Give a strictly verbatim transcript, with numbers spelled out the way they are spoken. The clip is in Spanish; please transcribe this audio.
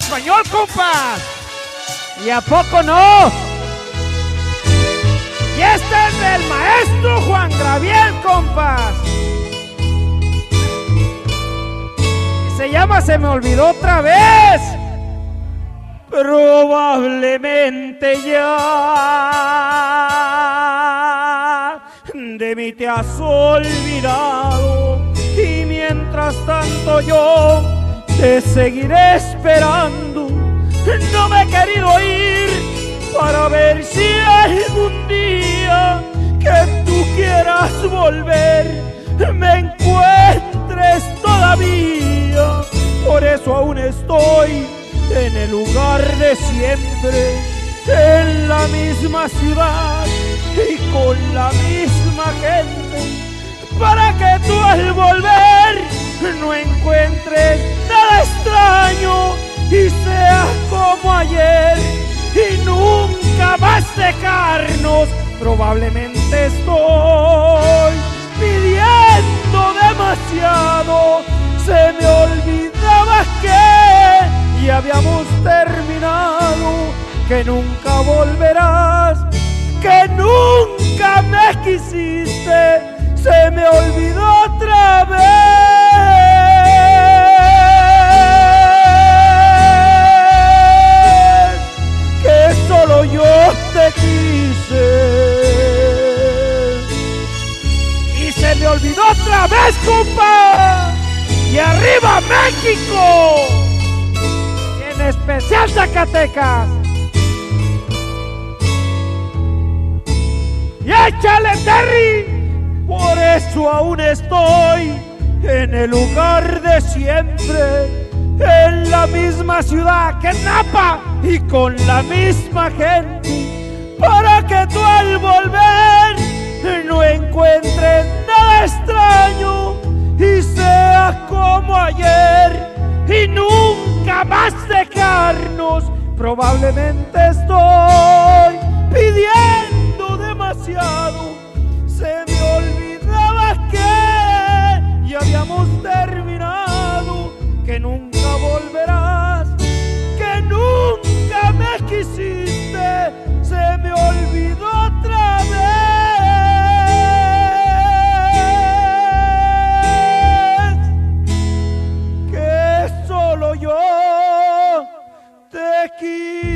español, compas. ¿Y a poco no? Y este es del maestro Juan Gabriel, compas. Y se llama Se me olvidó otra vez. Probablemente ya de mí te has olvidado, y mientras tanto yo te seguiré esperando. No me he querido ir para ver si algún día que tú quieras volver me encuentres todavía. Por eso aún estoy en el lugar de siempre, en la misma ciudad y con la misma gente, para que tú al volver no encuentres nada extraño y seas como ayer y nunca más dejarnos. Probablemente estoy pidiendo demasiado. Se me olvidaba que ya habíamos terminado, que nunca volverás, que nunca me quisiste. Se me olvidó otra vez que solo yo te quise. Y se me olvidó otra vez, compa. Y arriba México, y en especial Zacatecas. Y échale, Terry. Por eso aún estoy en el lugar de siempre, en la misma ciudad que Napa y con la misma gente, para que tú al volver no encuentres nada extraño y seas como ayer y nunca más dejarnos. Probablemente estoy pidiendo demasiado. Se me olvidaba que ya habíamos terminado, que nunca volverás, que nunca me quisiste. Se me olvidó otra vez que solo yo te quise.